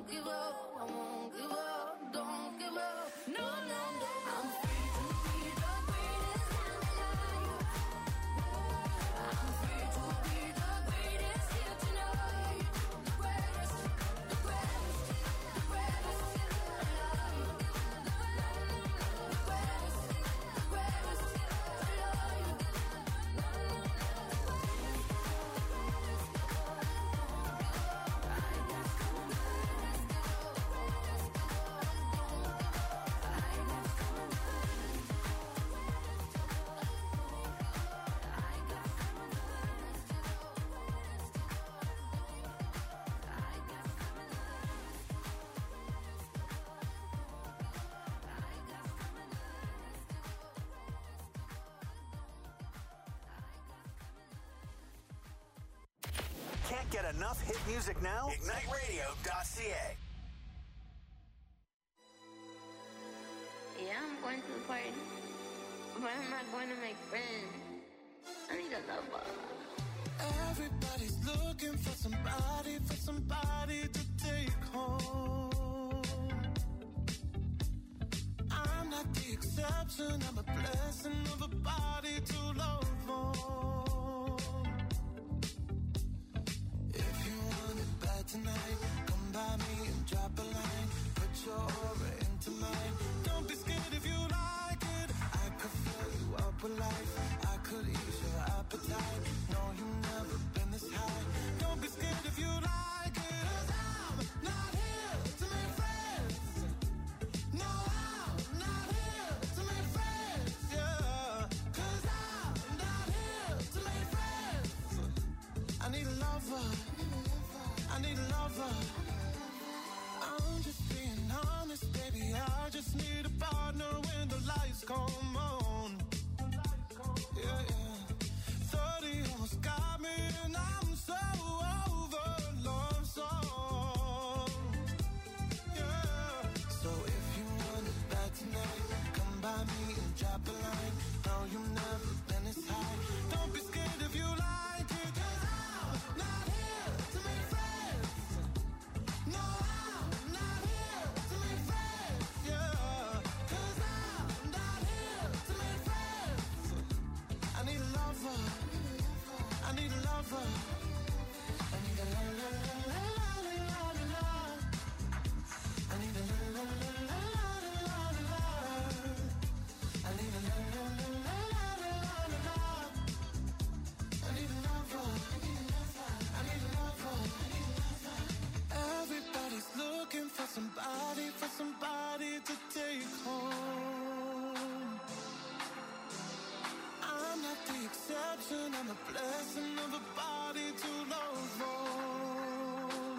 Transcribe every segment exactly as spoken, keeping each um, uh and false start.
won't give up, I won't give up, don't give up. No, no, no. I'm free to be the greatest in my life. I'm free to be the greatest here tonight. The greatest, the greatest, the greatest alive. The greatest, the greatest alive. Can't get enough hit music now? Ignite radio dot c a. Yeah, I'm going to the party, but I'm not going to make friends. I need a lover. Everybody's looking for somebody, for somebody to take home. I'm not the exception, I'm a blessing of a body to love on. If you want it bad tonight, come by me and drop a line. Put your aura into mine. Don't be scared if you like it. I could fill you up with life. I could ease your appetite. No, you've never been this high. Don't be scared if you like it. 'Cause I'm not here to make friends. No, I'm not here to make friends. Yeah. 'Cause I'm not here to make friends. I need a lover. I need a lover. I'm just being honest, baby. I just need a partner when the lights come on. Yeah, yeah. thirty almost got me, and I'm so over love song. Yeah. So if you want it bad tonight, come by me and drop a line. No, you've never been this high. Don't be scared if you like it. 'Cause I'm not here to make friends. No, I'm not here to make friends. Yeah. 'Cause I'm not here to make friends. I need a lover. I need a lover. I need a la la la la la la la. I need a la la la la la la la. I need a la la la la la la la. I need a lover. I need a lover. Everybody's looking for somebody, for somebody to take home. I'm not the exception, I'm a blessing of a body to love on.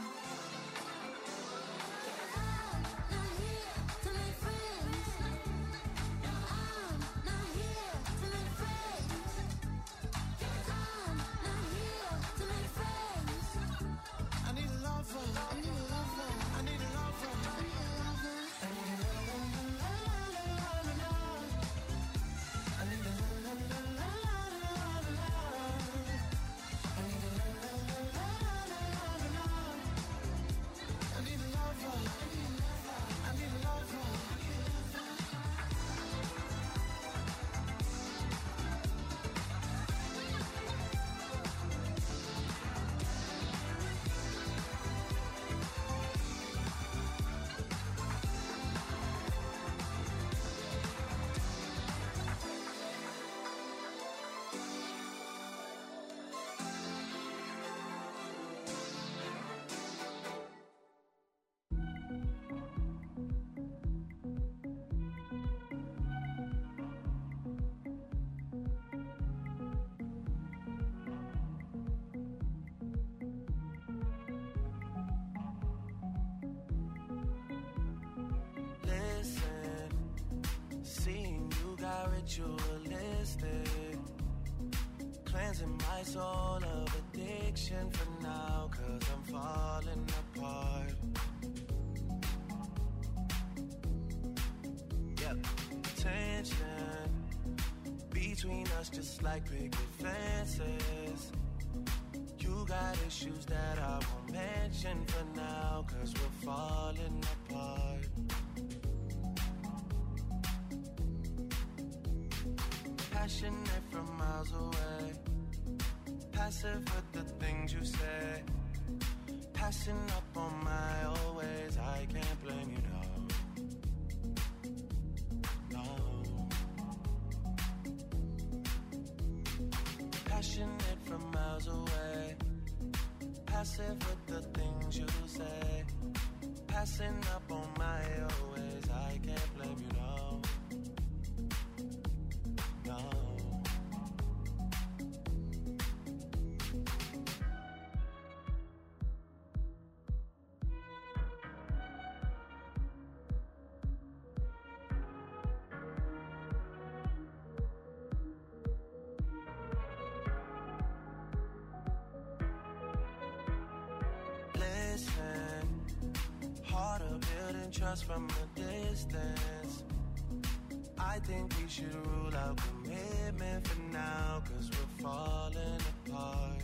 I'm not here to make friends. No, I'm not here to make friends. I'm not here to make friends. I need a lover. I need a lover. I need a lover. I need a lover. I need a la la la la la la la. I need a la la la la la la la. I need a la la la la la la la. I need a lover. I need a lover. Listen, seeing you got ritualistic, cleansing my soul of addiction for now, 'cause I'm falling apart. Yep, tension between us just like picket fences. You got issues that I won't mention for now, 'cause we're falling apart. Passionate from miles away, passive with the things you say, passing up on my always. I can't blame you, no. Passionate from miles away, passive with the things you say, passing up on my always. I can't blame you, no, no. Trust from a distance. I think we should rule out commitment for now, cause we're falling apart.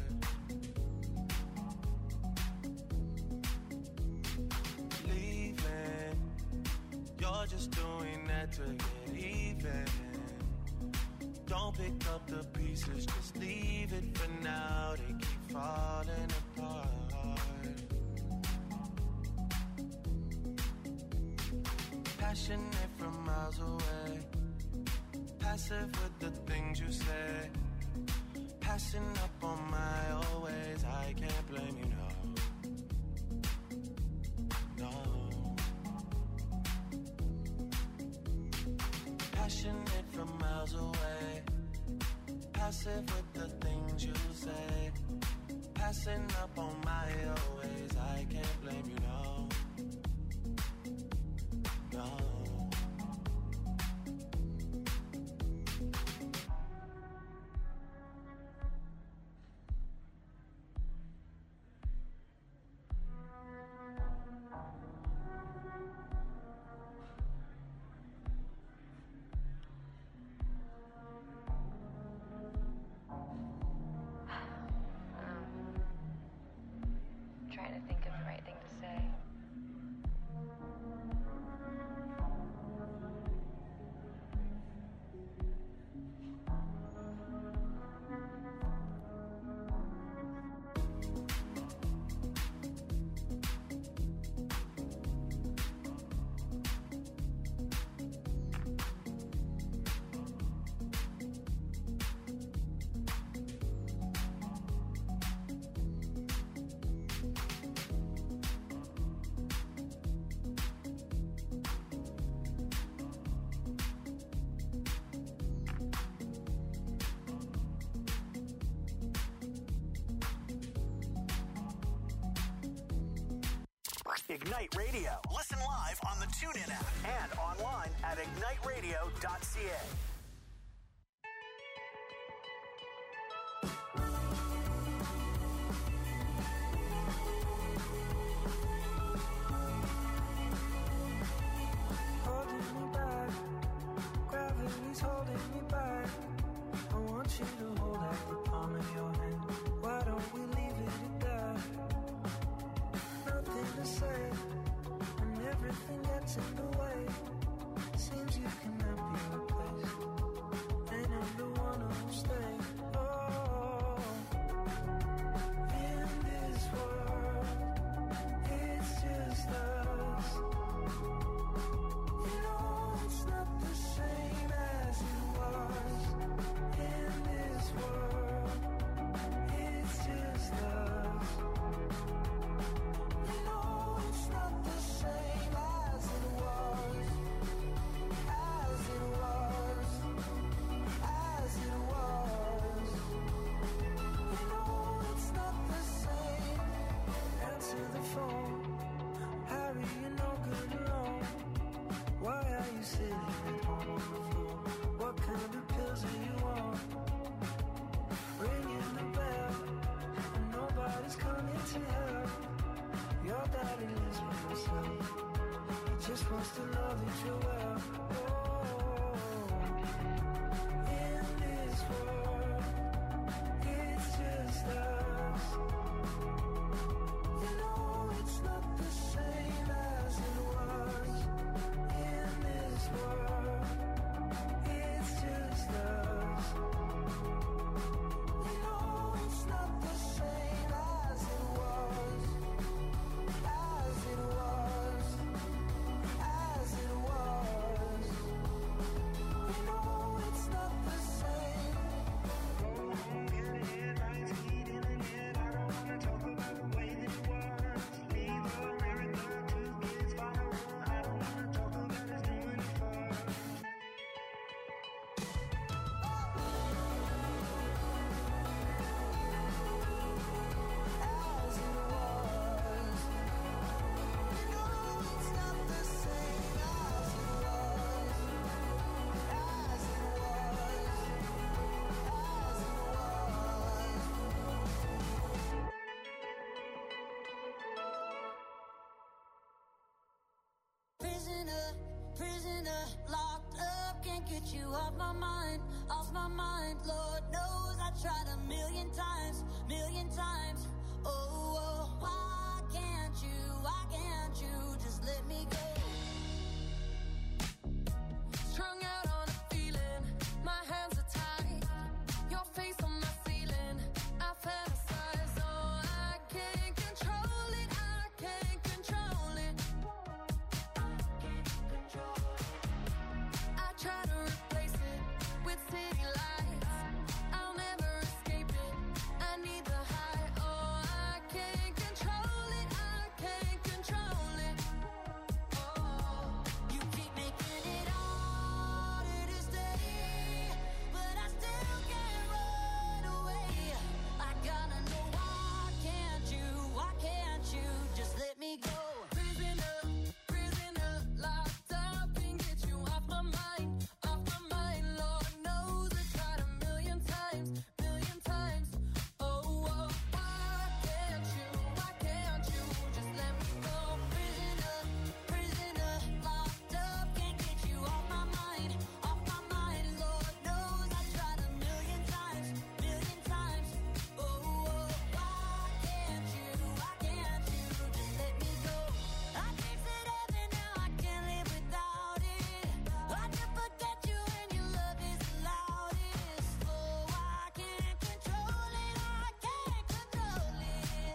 Leaving, you're just doing that to get even. Don't pick up the pieces, just leave it for now. They keep falling apart. Passionate from miles away, passive with the things you say, passing up on my always. I can't blame you, no, no. Passionate from miles away, passive with the things you say, passing up on my always. I can't blame you, no, no. Trying to think of the right thing to say. Ignite Radio. Listen live on the TuneIn app and online at ignite radio dot c a. Holding me back, gravity's holding me back. I want you to hold out the palm of your hand. Why don't we leave it at that? Nothing to say, and everything gets in the way. Seems you cannot be replaced, and I'm the one who'll stay. Oh, in this world, it's just us. You know it's not the same as it was. In this world, it's just us. You know it's not the same as it was. As it was. As it was. You know it's not the same. Answer the phone. Harry, you're no good alone. Why are you sitting at home on the floor? What kind of pills do you want? Ringing the bell, and nobody's coming to help. Your daddy lives by himself. He just wants to know that you're well. Oh, in this world, it's just us. You know it's not the same off my mind, off my mind. Lord knows I tried a million times, million times. Oh, oh, why can't you, why can't you just let me go? Strung out on a feeling, my hands are tied. Your face on my ceiling, I fantasize. Oh, I can't control it, I can't control it. I can't control it. I try to replace it with city lights. I'll never escape it, I need the high. Oh, I can't control it, I can't control it. Oh, you keep making it harder to stay, but I still can't run away. I gotta know, why can't you, why can't you just let me go? Prisoner, prisoner, locked up, can't get you off my mind, off my mind. Lord knows I tried a million times, million times. Oh, oh, why can't you, why can't you just let me go? Prisoner, prisoner, locked up, can't get you off my mind, off my mind. Lord knows I tried a million times, million times. Oh, oh, why can't you, why can't you just let me go? I tasted heaven, now I can't live without it. I can forget you and your love is the loudest. Oh, I can't control it, I can't control it.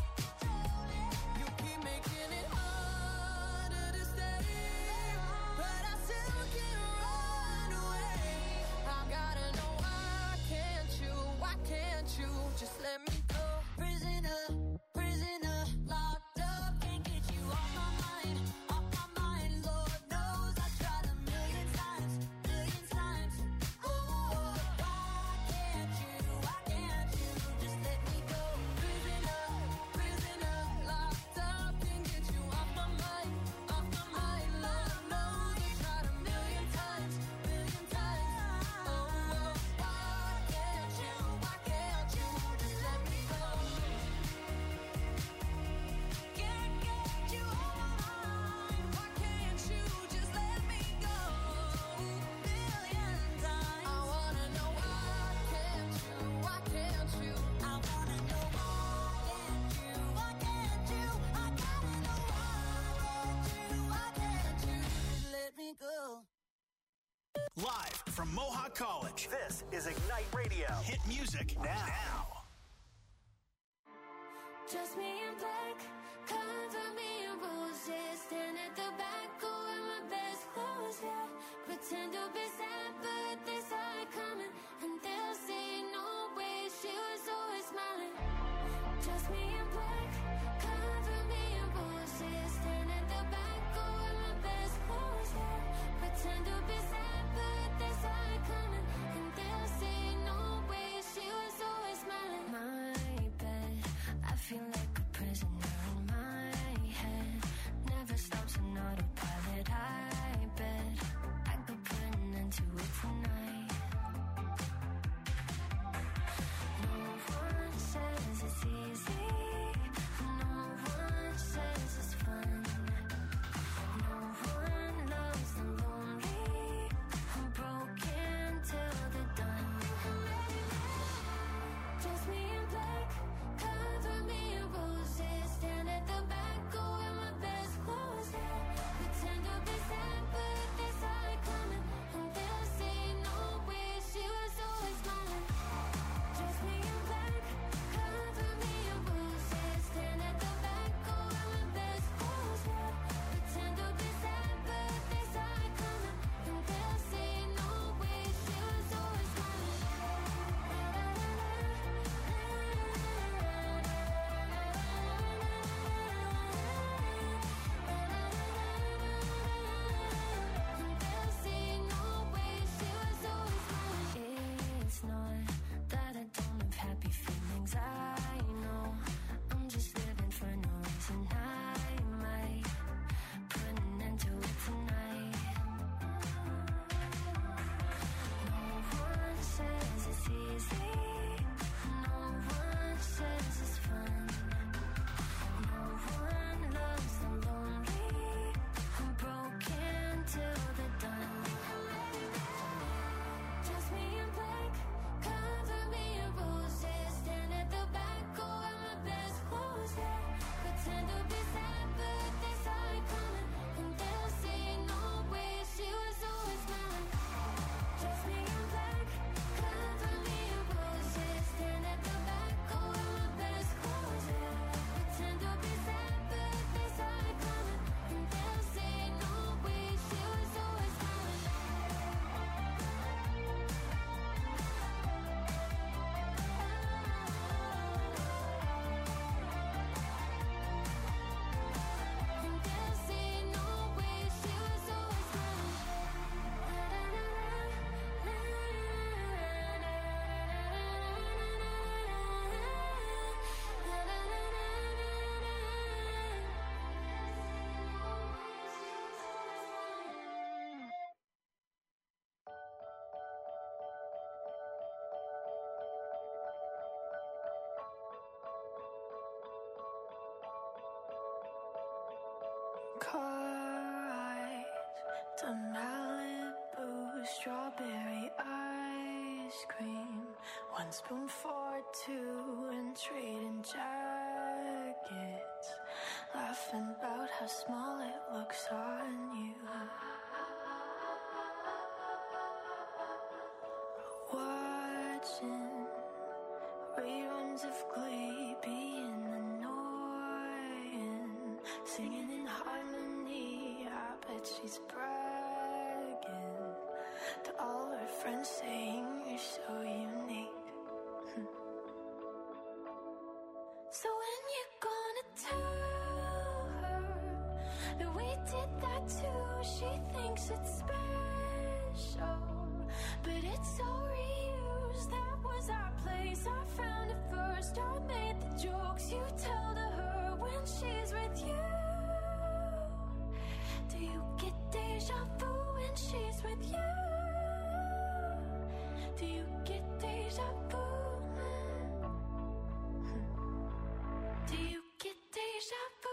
You keep making it harder to stay, but I still can't run away. I gotta know, why can't you, why can't you just let me go? Prisoner, prisoner, locked up, can't get you off my mind, off my mind. Lord knows I tried a million times, million times. Oh, why can't you, why can't you just let me go? Prisoner, prisoner, locked up, can't get you off my mind, off my mind. Lord knows I tried a million times, million times. Oh, why can't you, why can't you just let me go? Can't get you off my mind, why can't you just let me go? Million times. I wanna know, why can't you, why can't you? I wanna know, why can't you, why can't you? I gotta know, why can't you, why can't you just let me go? Live from Mohawk College, this is Ignite Radio. Hit music now. Just me in black, cover me in roses. Stand at the back, go in my best clothes, yeah. Pretend to be sad, but they saw it coming. And they'll say, no way, she was always smiling. Just me in black, cover me in roses. Stand at the back, go in my best clothes, yeah. Pretend to be sad, but they saw it coming. And they'll say, no way, she was always smiling. My bed, I feel like a car ride to Malibu, strawberry ice cream, one spoon for two, and trading jackets, laughing about how small it looks on you. Watching reruns of Glee, being annoying, singing in harmony. I bet she's bragging to all her friends, saying you're so unique. So when you gonna tell her that we did that too? She thinks it's special, but it's so reused. That was our place, I found it first. I made the jokes you tell to her when she's with you. Do you get deja vu when she's with you? Do you get deja vu? Do you get deja vu?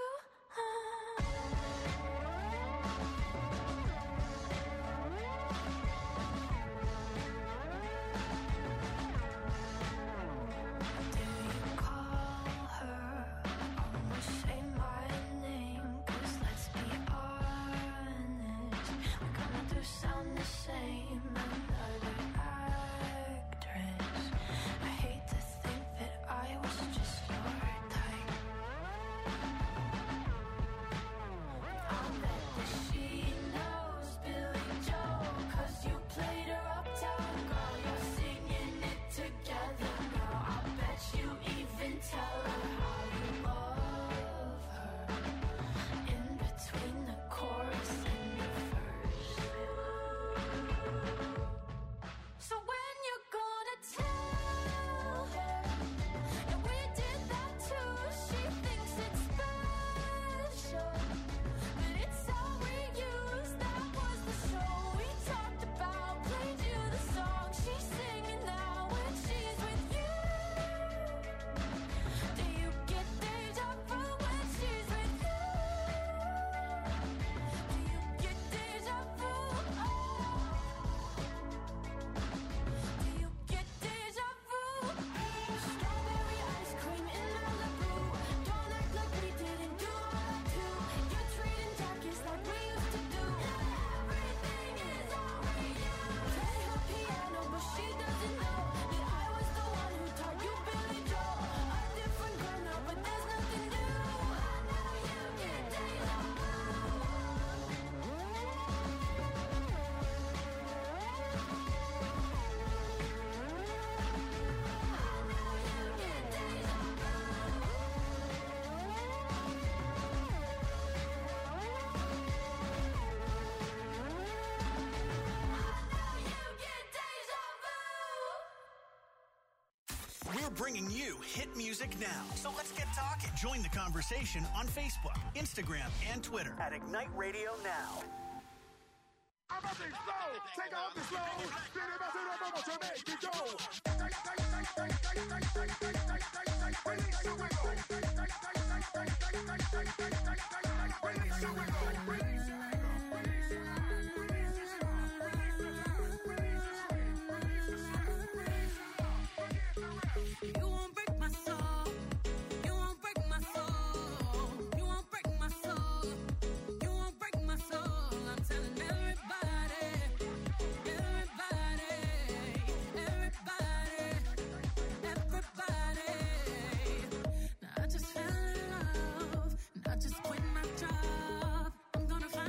Bringing you hit music now. So let's get talking. Join the conversation on Facebook, Instagram, and Twitter at Ignite Radio Now. I'm up and slow. Take off the slow. Spin it back to the bubble to make it go. Release your wiggle. Release your wiggle. Release your Just quit my job. I'm gonna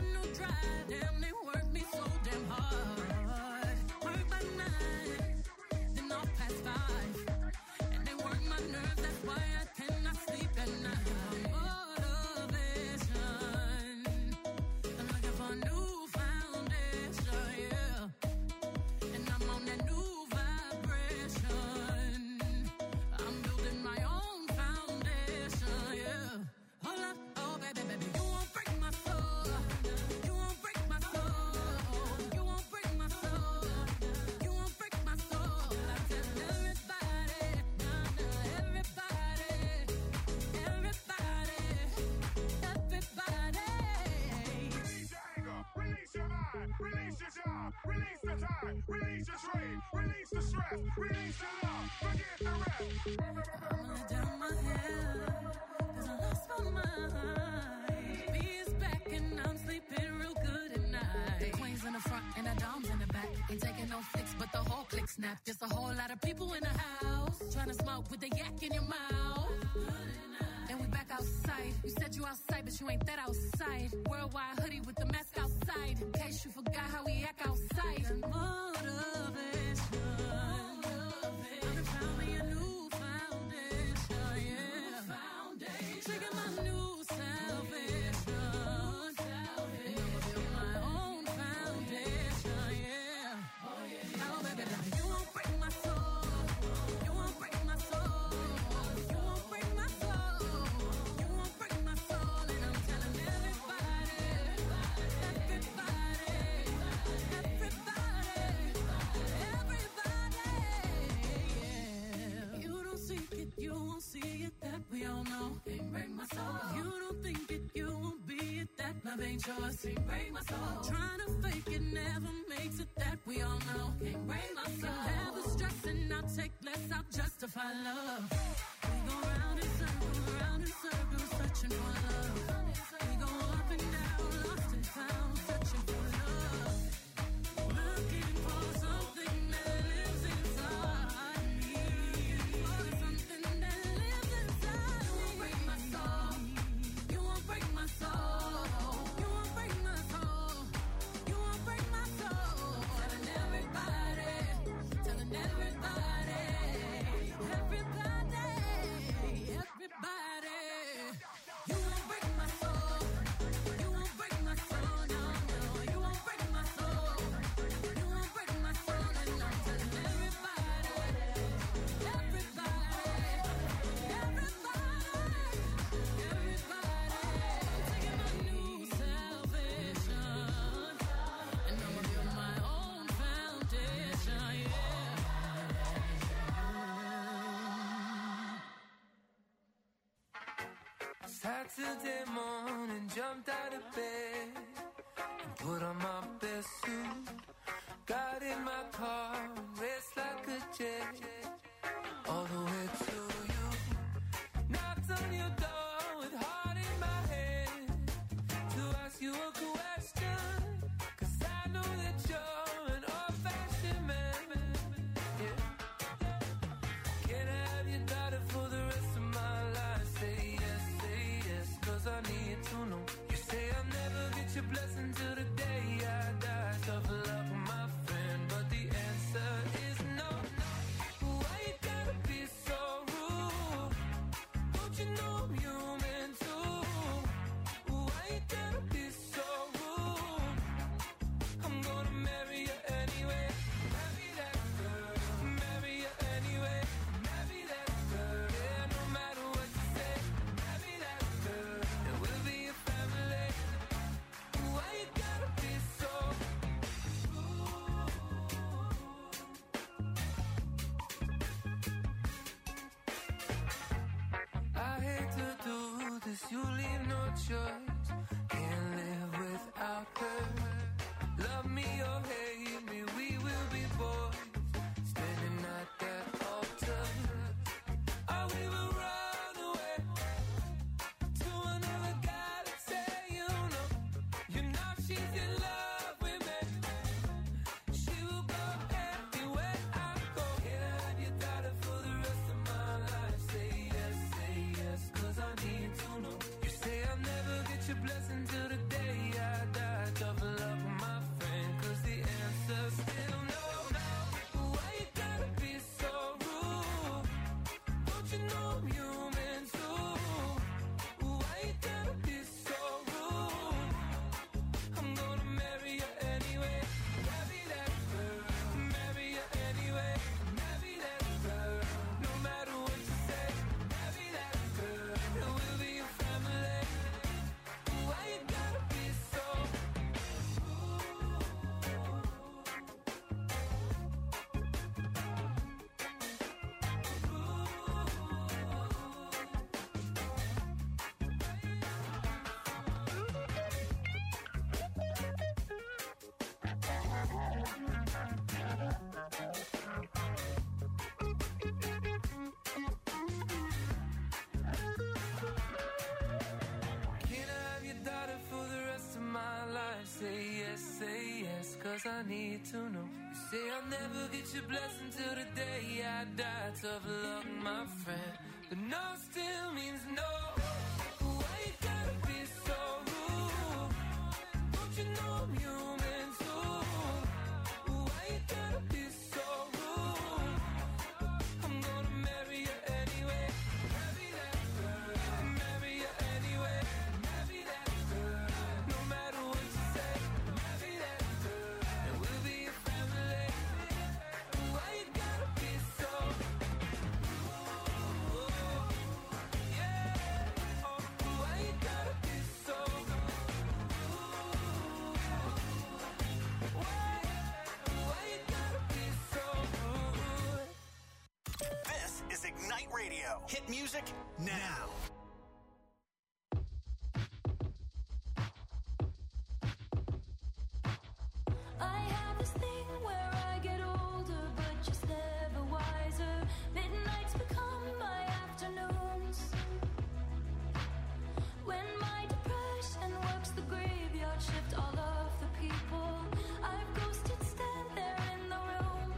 Release your love. Forget the rest. I'ma let down my hair, 'cause I lost my mind. B is back and I'm sleeping real good at night. The queen's in the front and the dom's in the back. Ain't taking no flicks, but the whole click snap. Just a whole lot of people in the house, trying to smoke with the yak in your mouth. And we back outside. You said you outside, but you ain't that outside. Worldwide hoodie with the mask outside, in case you forgot how we act outside. Motivation. I found me a new foundation, yeah. Trigger my new salvation. And I'ma build my own foundation, yeah. Now, baby, now you won't break my soul. You won't break my soul. You won't break my soul. You won't break my soul. And I'm telling everybody, everybody, everybody, everybody, yeah. You don't seek it, you won't see it, that we all know. Can't break my soul. You don't think it, you won't be it, that love ain't yours. Can't break my soul. Trying to fake it never makes it, that we all know. Can't break my soul. Have the stress and I'll take less, I'll justify love. We go round in circles, round in circles, searching for love. We go up and down, lost and found, searching for love. Looking for something that lives inside me. For something that lives inside me. You won't break my soul. You won't break my soul. You won't break my soul. You won't break my soul. Telling everybody, telling everybody, everybody, everybody. You won't break my soul. You won't break my soul. No, no. You won't break my soul. You won't break my soul. And I'm telling everybody, everybody, everybody, everybody. I'm taking my new salvation, and I'ma build my own foundation, yeah. Saturday morning, jumped out of bed and put on my best suit. Got in my car and raced like a jet all the way to you. Knocked on your door with heart in my head to ask you a question, 'cause I know that you're an old-fashioned man. Yeah. Can I have your daughter for the rest of my life? Say yes, say yes, 'cause I need to know. You say I'll never get your blessing till the day I die. Tough luck, my friend, but the answer is no. Why you gotta be so rude? Don't you know I'm human too? Why you gotta be so rude? I'm gonna marry you anyway. Marry that girl. Marry you anyway. Marry that girl. Yeah, no matter what you say. Marry that girl. And we'll be a family. Why you gotta be so rude? I hate to do this, you leave no choice. Can't live without her. Love me or hate me, we will be boys. Standing at that altar. Or we will run away to another galaxy, you know. You know she's in love with me. She will go everywhere I go. Can I have your daughter for the rest of my life? Say yes, say yes, 'cause I need to know. You say I'll never get else I need to know. You say I'll never get your blessing till the day I die. Tough luck, my friend, but no still means no. Why you gotta be so rude? Don't you know I'm human too? Why you gotta be so rude? I'm gonna marry you anyway. Marry that girl. Marry you anyway. Marry that girl. No matter what you say. Marry that girl. And we'll be a family. Why you gotta be so Ignite Radio. Hit music now. I have this thing where I get older, but just never wiser. Midnights become my afternoons. When my depression works the graveyard shift, all of the people I've ghosted stand there in the room.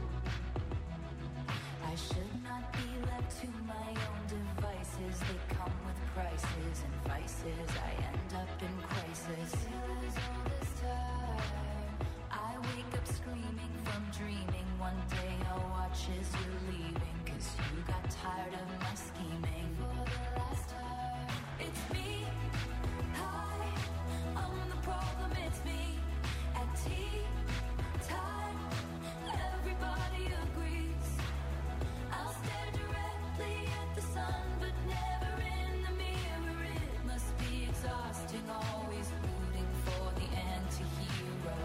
I should not be left to my own devices. They come with prices and vices. I end up in crisis. Still as all this time, I wake up screaming from dreaming. One day I'll watch as you're leaving, 'cause you got tired of my scheming. For the last time, it's me. Hi, I'm the problem, it's me. At tea time, everybody agrees. I'll stare directly at the sun, but never in the mirror. It must be exhausting, always rooting for the anti-hero.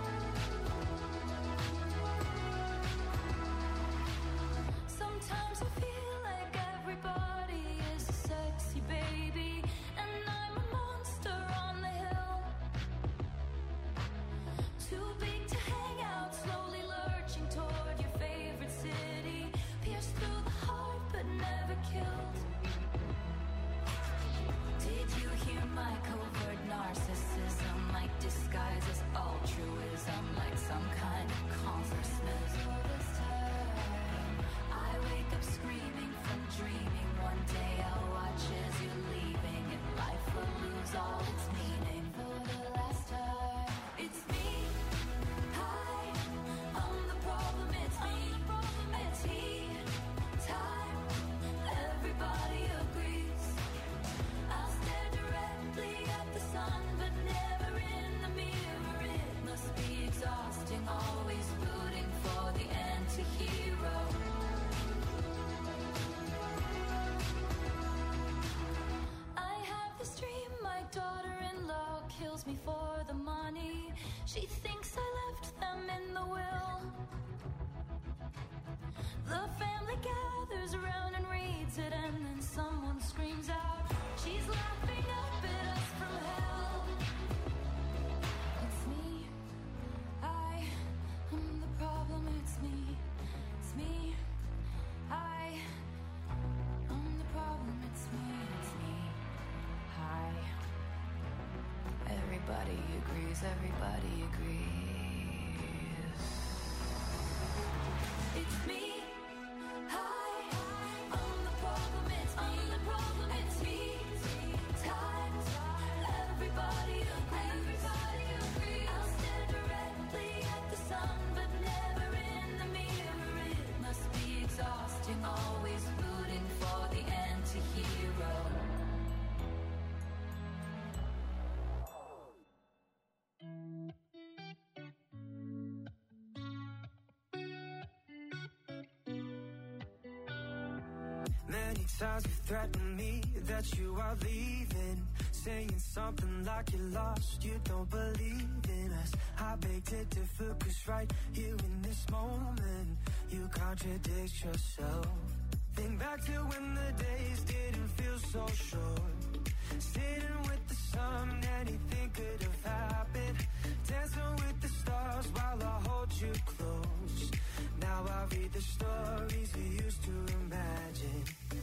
Sometimes I feel like everybody is a sexy baby, and I'm a monster on the hill. Too big to hang out, slowly lurching toward your favorite city. Pierced through the heart, but never killed. Did you hear my covert narcissism? Like disguises altruism, like some kind of congressman. All this time, I wake up screaming from dreaming. One day I'll watch as you're leaving, and life will lose all its meaning. For the last time, it's me. Hi, I'm the problem, it's me. At tea time, everybody agrees. I'll stare directly at the sun, but never in the mirror. It must be exhausting, always rooting for the anti-hero. I have this dream, my daughter-in-law kills me for the money. She thinks I left them in the will. The family gathers around and reads it, and then someone screams out, she's laughing up at us from hell. It's me. I am the problem, it's me. It's me. I am the problem, it's me. It's me. Hi. Everybody agrees, everybody agrees. It's me. Hi, I'm the problem, it's me. I'm the problem, it's me. Time, everybody agrees. Everybody agrees. I'll stare directly at the sun, but never in the mirror. It must be exhausting, always rooting for the anti-hero. Many times you threaten me that you are leaving, saying something like you're lost, you don't believe in us. I beg to differ, 'cause right here in this moment you contradict yourself. Think back to when the days didn't feel so short, sitting with the sun, anything could have happened, dancing with the stars while I hold you close. Now I read the stories we used to imagine.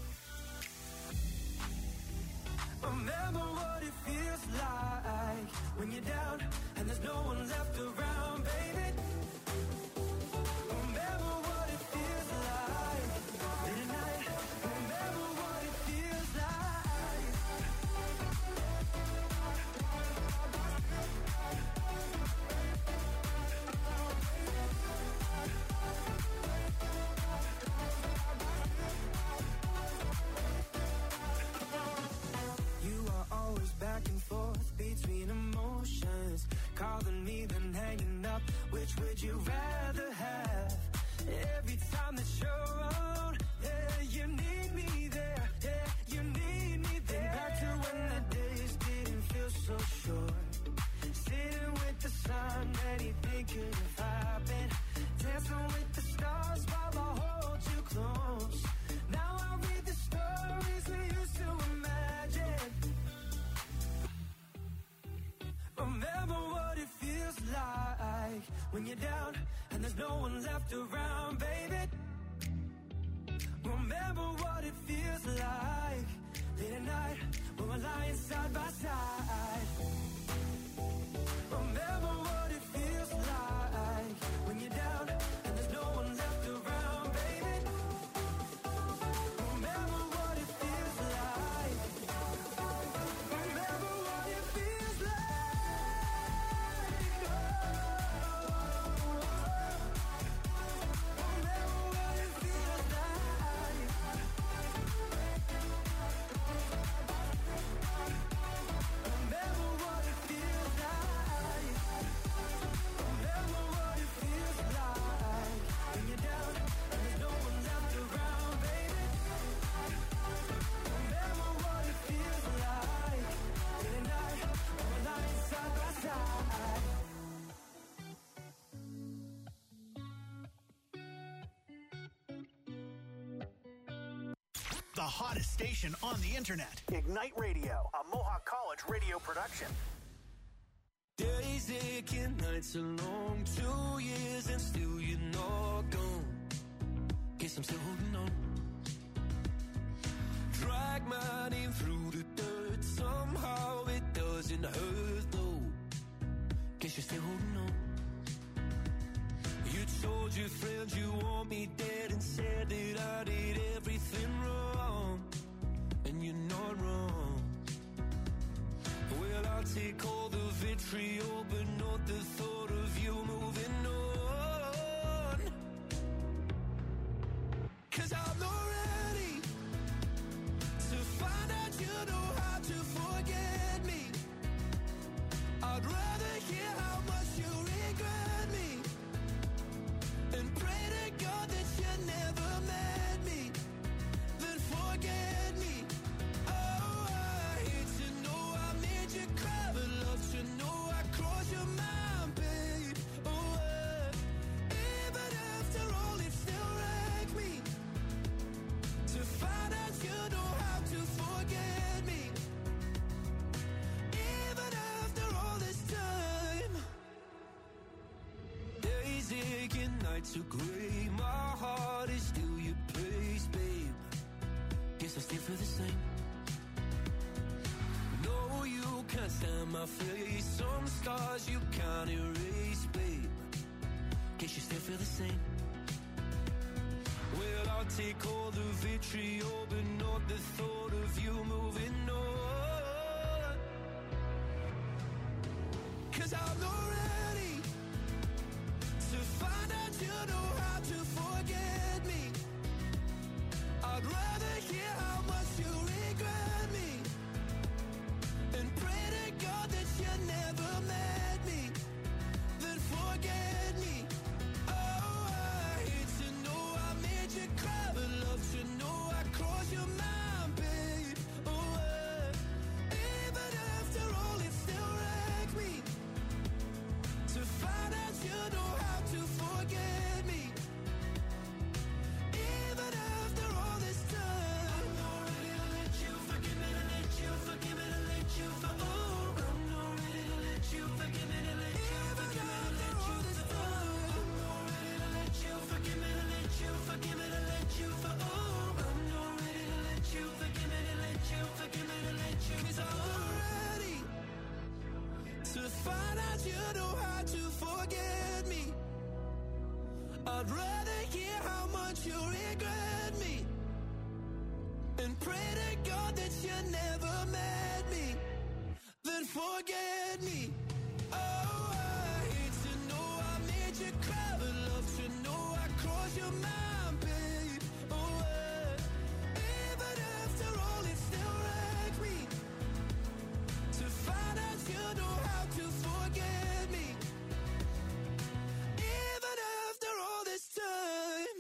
Remember what it feels like when you're down and there's no one left around, baby. like when you're down and there's no one left around, baby. Remember what it feels like late at night when we're lying side by side. Remember what it feels like when you're down and there's no one left around, baby. Remember what it feels like. Remember what it feels like. Oh, remember what it feels like. Remember what it feels like. Remember what it feels like when you're down and there's no one left around, baby. Remember what it feels like late at night when we're lying side by side. The hottest station on the internet. Ignite Radio, a Mohawk College radio production. Days aching, nights are long, two years and still you're not gone. Guess I'm still holding on. Drag my name through the dirt, somehow it doesn't hurt though. Guess you're still holding on. You told your friends you want me dead and said that I did everything wrong, and you're not wrong. Well, I'll take all the vitriol, but not the thought of you moving on. 'Cause I'm not ready to find out you know how to forget me. I'd rather hear how much you regret me and pray to God that you never met me, then forget me. Oh, I hate to know I made you cry, but love to know I crossed your mind, babe. Oh, uh, even after all, it still wrecked me to find out you know how to forget me. Even after all this time, days aching, nights are gray, my heart is still your place, babe. Guess I still feel the same. No, you can't stand my face, some scars you can't erase, babe. Guess you still feel the same. Well, I'll take all the vitriol, but not the thought of you moving on. 'Cause I'm not ready to find out you know how to forget me. I'd rather hear how much you regret me and pray to God that you never met me, then forget me. Oh, I hate to know I made you cry, but love to know I crossed your mind, babe. Oh, uh, even after all, it still wrecked me to find out you know how to forget me. Even after all this time, I'm not ready to let you forgive me, to let you forgive me, to let you for oh, I'm not ready to let you forgive me, to let you forgive me, to let you for oh, I'm not ready to let you forgive me, to let you forgive me, to let you for oh, I'm not ready to let you forgive me, to let you forgive me, to let you 'cause I'm not ready to find out you know how to forget me. I'd rather hear how much you regret me and pray to God that you never met me, then forget me. Oh, I hate to know I made you cry, but love to know I crossed your mind, babe. Oh, uh, even after all, it still wrecked me to find out you know how to forget me. Even after all this time.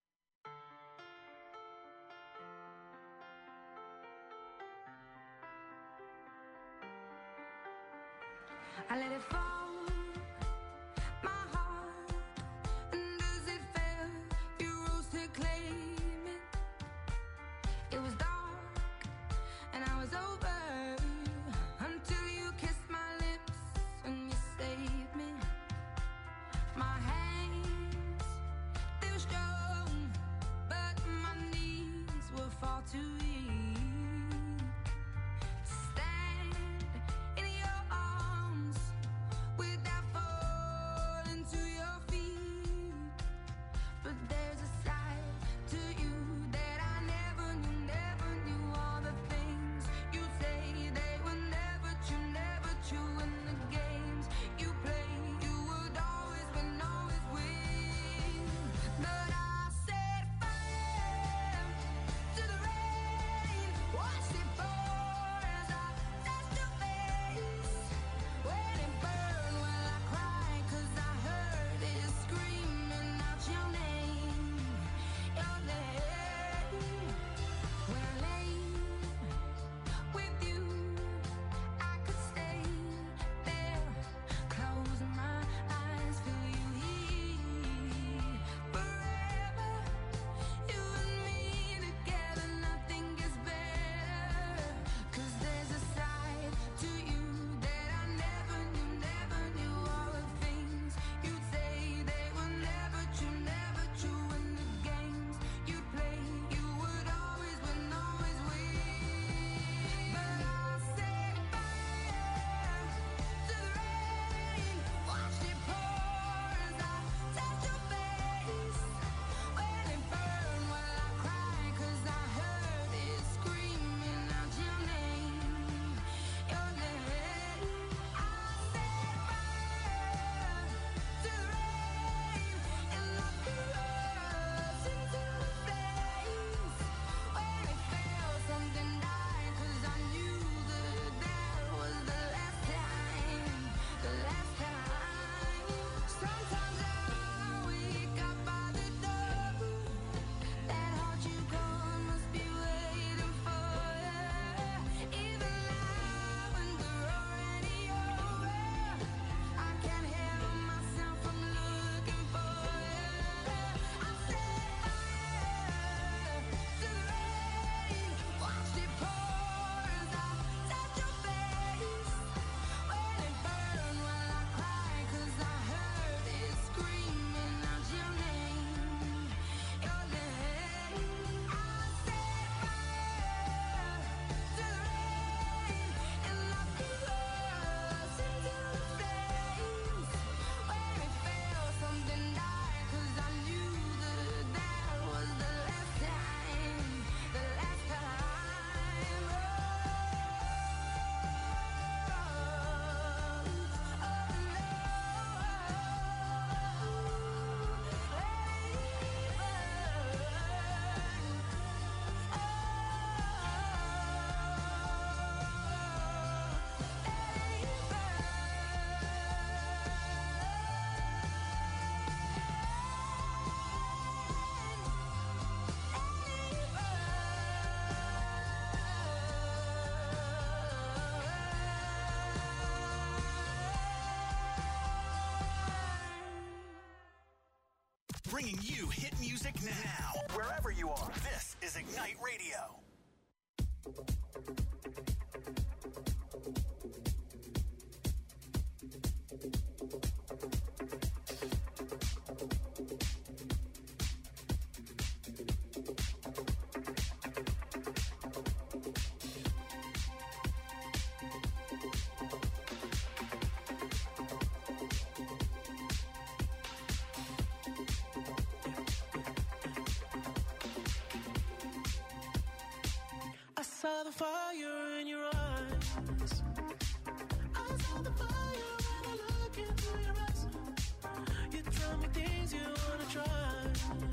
I let it fall, my heart, and as it fell, you rose to claim it. It was dark, and I was over, until you kissed my lips and you saved me. bringing you hit music now. Wherever you are, this is Ignite Radio. I saw the fire in your eyes. I saw the fire when I look into your eyes. You tell me things you wanna try.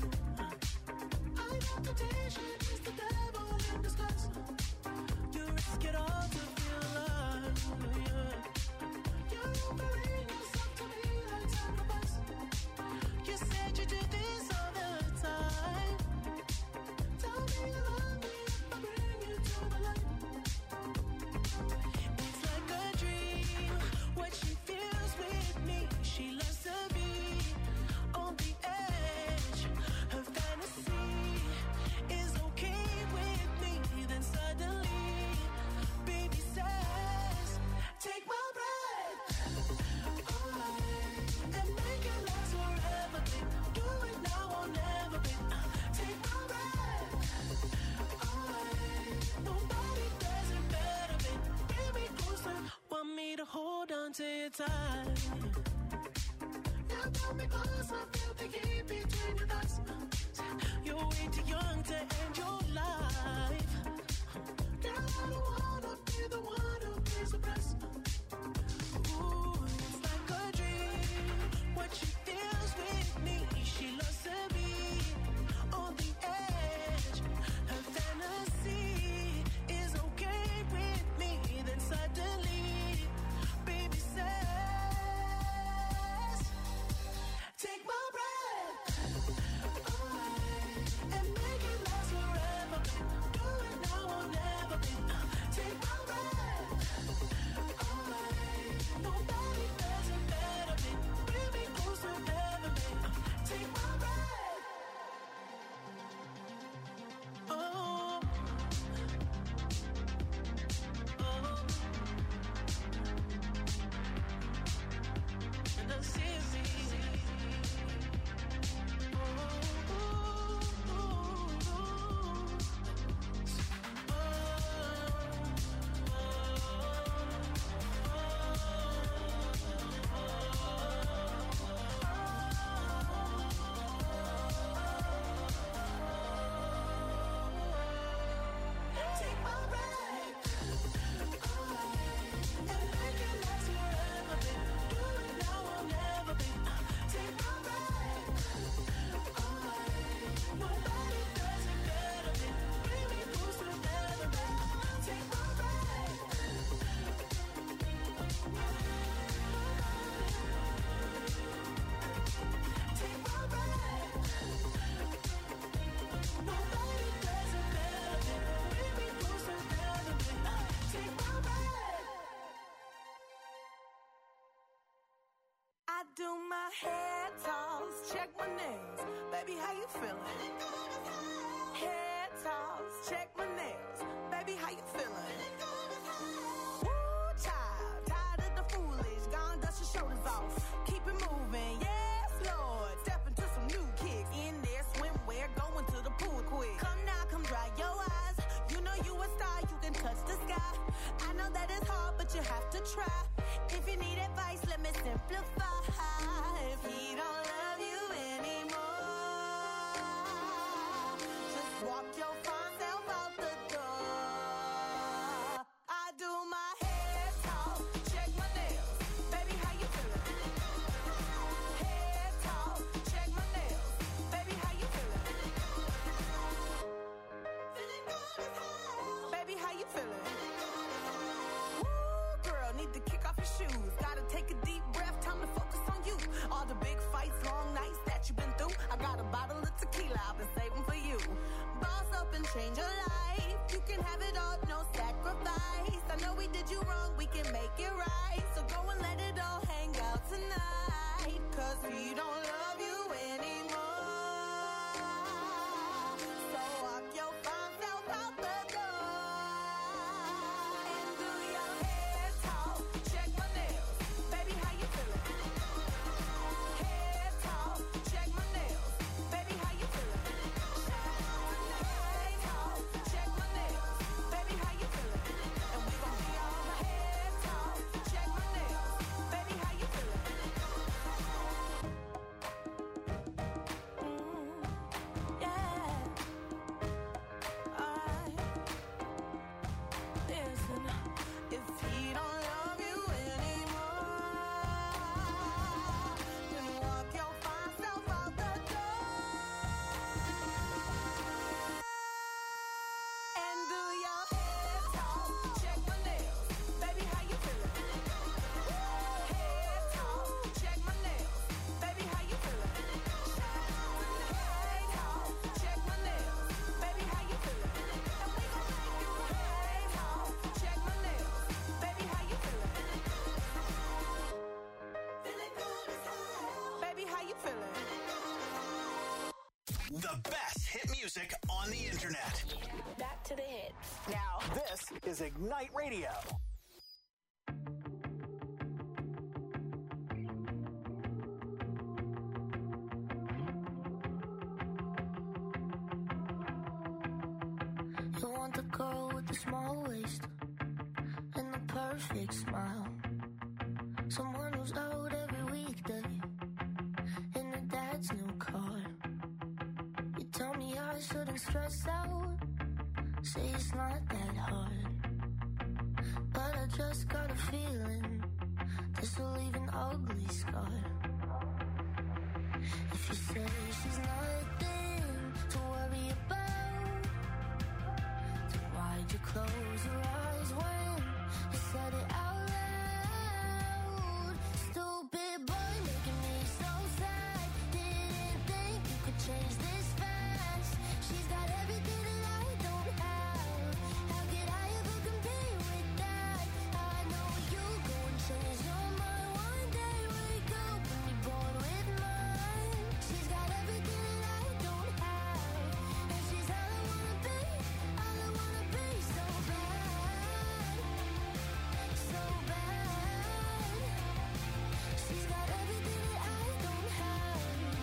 I know temptation is the devil in disguise. You risk it all to feel alive. Yeah. You're offering yourself to me like sacrifice. You said you do this all the time. Tell me you love me if I bring you to the light. It's like a dream, what she feels with me. She loves to be on the edge. Her fantasy is okay with me. Then suddenly, baby says, take my breath away and make it last forever, babe. Do it now or never, babe. Take my breath away. Nobody does it better, babe. Bring me closer, want me to hold on to your tight. You got me close, I feel the heat between your thighs. You're way too young to end your life. Girl, I don't wanna be the one who pays the price. Ooh, it's like a dream, what she feels with me. She loves to be on the edge. Her fantasy is okay with me. Then suddenly, baby says, take my breath away and make it last forever, babe. Do it now or never, babe. Take my breath away. Nobody does it better, babe. Bring me closer, never, babe. Take my breath. Oh, oh, and I'm serious. Take my breath away and make it last forever, babe. Do it now or never, babe. Take my breath away. Nobody does it better, babe. Bring me closer, never, babe. Take my breath. Take my breath. Nobody does it better, babe. Bring me closer, never, babe. Take my breath. I do my hair toss, check my nails. Baby, how you feeling? Hair toss, check my nails. Baby, how you feeling? Woo, child, tired of the foolish. Gone, dust your shoulders off. Keep it moving, yes, Lord. Step into some new kicks. In there, swimwear, going to the pool quick. Come now, come dry your eyes. You know you a star, you can touch the sky. I know that it's hard, but you have to try. If you need advice, let me simplify. If he don't love you anymore, just walk your fine self out the door. I do my hair toss, check my nails. Baby, how you feeling? Hair toss, check my nails. Baby, how you feeling? Feeling good as hell. Baby, how you feeling? Woo, girl, need to kick off your shoes. Gotta take a deep breath, time to focus on you. All the big fights, long nights that you've been through. I got a bottle of tequila I've been saving for you. Boss up and change your life. You can have it all, no sacrifice. I know we did you wrong, we can make it right. So go and let it all hang out tonight. Cause we don't love you anymore. The best hit music on the internet. Back to the hits. Now, this is Ignite Radio. You want the girl with the small waist and the perfect smile. Someone who's out every weekday in her dad's new car. You tell me I shouldn't stress out, say it's not that hard. But I just got a feeling this will leave an ugly scar. If you say she's nothing to worry about, then why'd you close your eyes when you said it out loud? Stupid boy making me so sad. Didn't think you could change this fast. She's got everything that I don't have. How could I ever compete with that? I know you go and change your mind one day. Wake up and be born with mine. She's got everything that I don't have, and she's all I wanna be, all I wanna be. So bad, so bad. She's got everything that I don't have.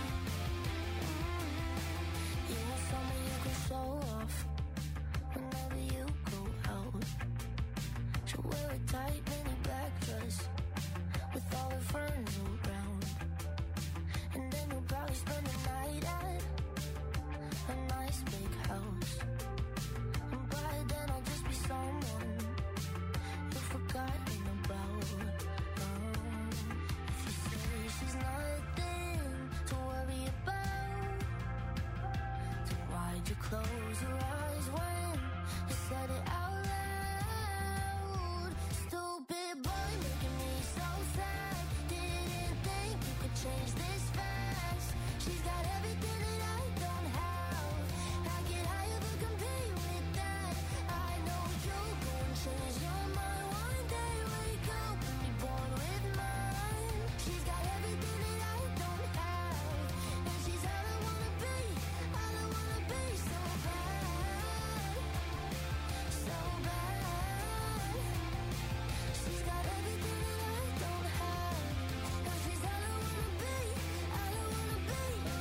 You want someone you can show off whenever you go out. She'll wear a tight mini black dress with all her friends around, and then you'll probably spend the night at a nice big house. And by then I'll just be someone you've forgotten about. Um, if you say she's nothing to worry about, then why'd you close your eyes when you said it out loud? Stupid boy making me so sad. Didn't think you could change this fast. She's got everything that I don't have. How could I ever compete with that? I know you'll go and change your mind one day. Wake up and be born with mine. She's got everything that I don't have, and she's all I wanna be, all I wanna be. So bad, so bad. She's got everything that I don't have, and she's all I wanna be, all I wanna be.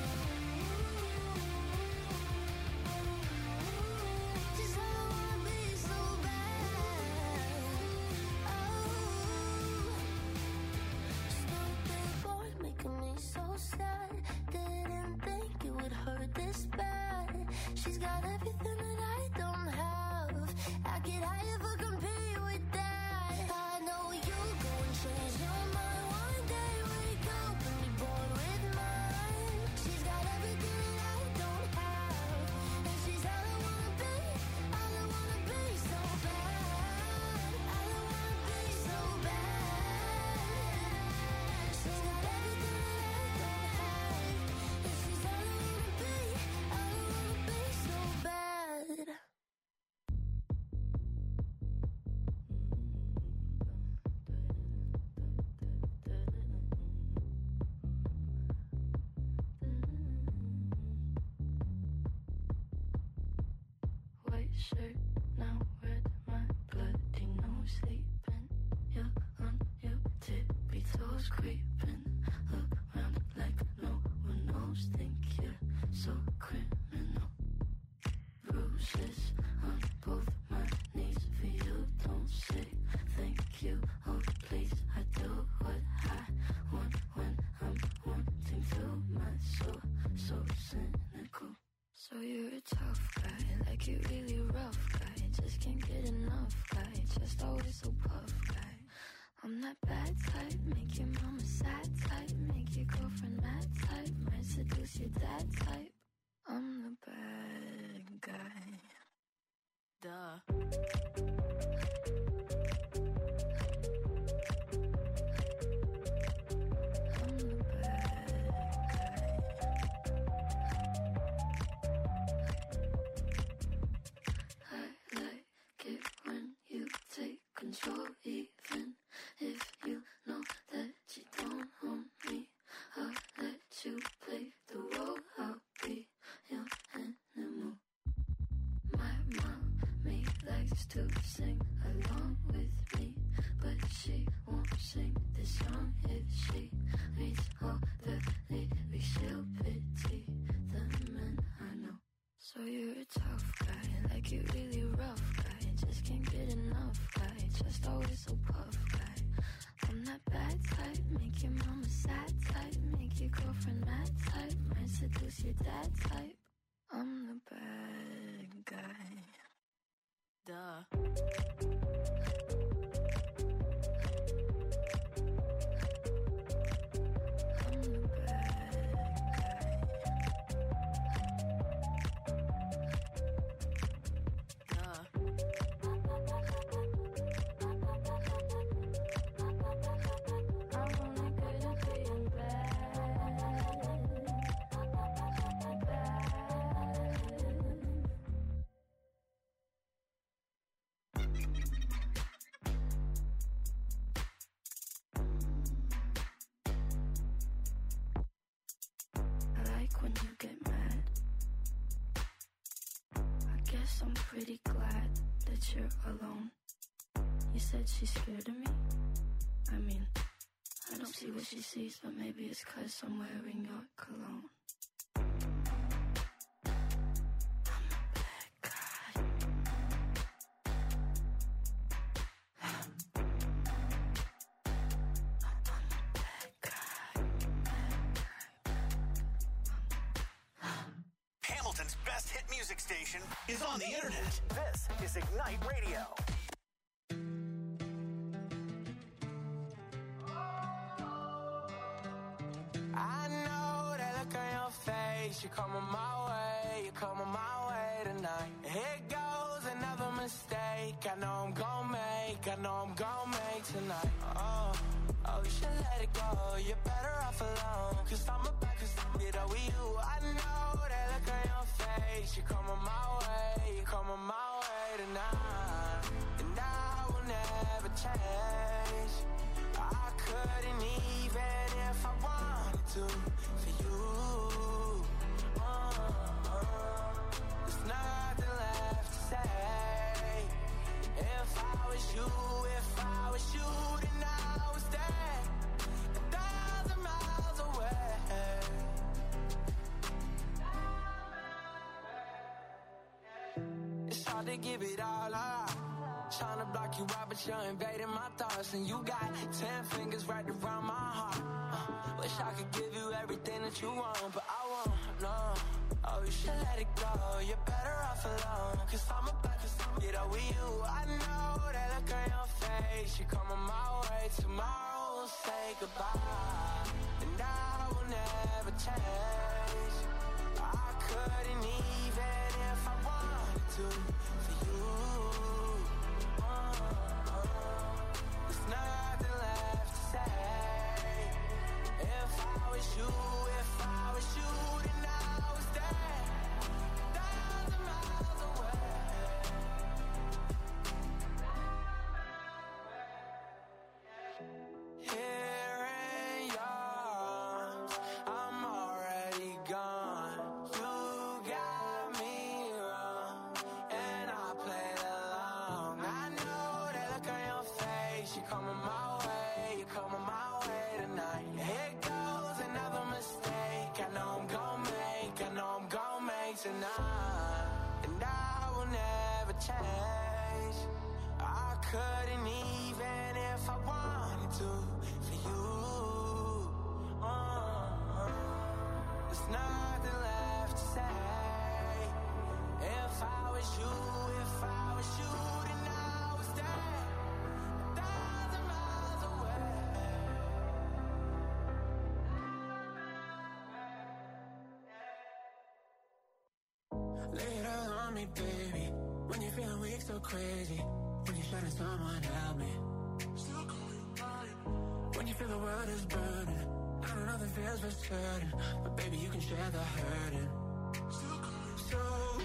She's all I wanna be, so bad. Oh, stupid boy making me so sad. Didn't think it would hurt this bad. She's got everything that I don't have. How could I ever compete with that? I know you'll go and change your mind one day. Wake up and be born with mine. She's got everything that I don't have, and she's all I wanna be, all I wanna be. So bad, all I wanna be. So bad. She's got everything that I don't have, and she's all I wanna be, all I wanna be. So bad. White shirt, now red, my bloody nose sleeping. You're on your tippy toes, creeping around like no one knows. Think you're so criminal. Bruises on both my knees for you. Don't say thank you, oh please. I do what I want when I'm wanting to. My soul so cynical. So you're a tough guy, like you really rough guy. Just can't get enough guy, just always so puff guy. I'm that bad type, make your mama sad type, make your girlfriend mad type, might seduce your dad type. I'm the bad guy. Duh. I'm the bad guy. I like it when you take control, even if you know that you don't own me. I'll let you play the role. I'll be your wants to sing along with me, but she won't sing this song if she reads all the lyrics. She'll pity the men I know. So you're a tough guy, like you really rough guy. Just can't get enough guy, just always so puff guy. I'm that bad type, make your mama sad type, make your girlfriend mad type, might seduce your dad type. I'm the bad guy. Duh. I'm pretty glad that you're alone. You said she's scared of me? I mean, I don't see what she sees, but maybe it's 'cause I'm wearing your cologne. Station is on the internet. This is Ignite Radio. I know that look on your face. You're coming my way, you're coming my way tonight. Here goes another mistake. I know I'm gon' make, I know I'm gon' make tonight. Oh, oh, you should let it go. You're better off alone. Cause I'm about to get over you. I know that look on your face. You're coming my way, you're coming my way tonight. And I will never change. I couldn't even if I wanted to for you. Uh, uh, there's nothing left to say. If I was you, if I was you, then I would stay a thousand miles away. It's hard to give it all up. Trying to block you out, but you're invading my thoughts. And you got ten fingers right around my heart. uh, Wish I could give you everything that you want, but I won't, no. Oh, you should let it go, you're better off alone. Cause I'm about to get over you. I know that look on your face. You're coming my way, tomorrow we'll say goodbye. And I will never change. I couldn't even if I wanted to for you. Nothing left to say. If I was you, if I was you, then I would stay a thousand miles away. Here in your arms, I'm already gone. You got me wrong, and I played along. I know that look on your face. You're coming my way, you're coming my way tonight. Here goes another mistake. I know I'm gon' make, I know I'm gon' make tonight. And I will never change. I couldn't even if I wanted to for you. Uh, uh, there's nothing left to say. If I was you, if I was you, then I would stay a thousand miles away. Lay it all on me, baby. When you're feeling weak, so crazy. When you're shining, someone help me. When you feel the world is burning, I know nothing feels for certain, but baby, you can share the hurting. So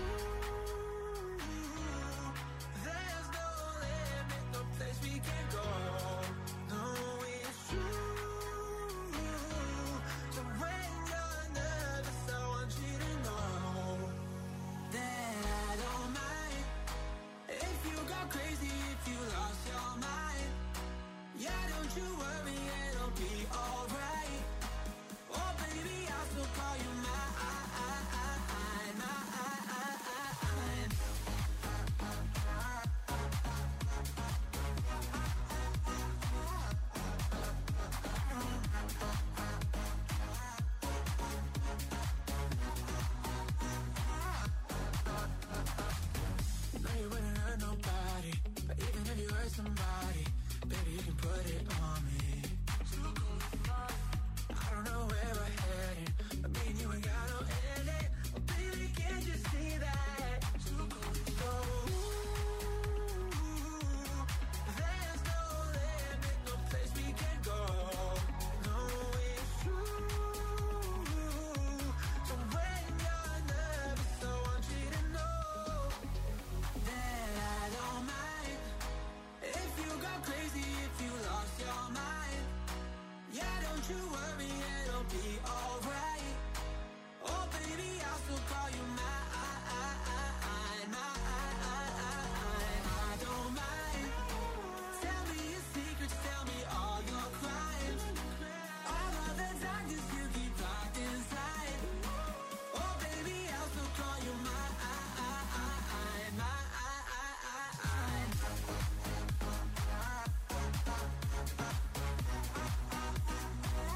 there's no limit, no place we can go. No, it's true. So when you're nervous, I want you to know that I don't mind if you go crazy. you worry, it'll be alright. Oh baby, I'll still call you